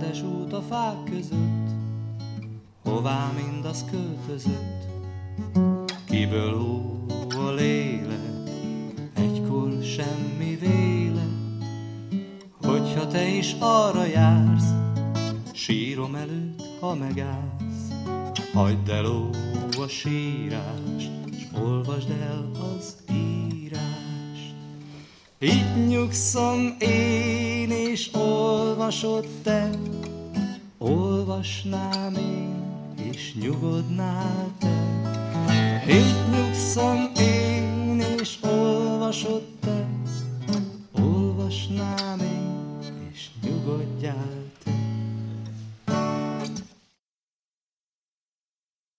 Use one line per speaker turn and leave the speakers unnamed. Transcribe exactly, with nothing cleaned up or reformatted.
csendes út a fák között, hová mindaz költözött, kiből ó a lélek, egykor semmi véle, hogyha te is arra jársz, sírom előtt, ha megállsz, hagyd el ó a sírást, s olvasd el az írást. Itt nyugszom én, és olvasod te, olvasnám én, és nyugodnál te. Itt nyugszom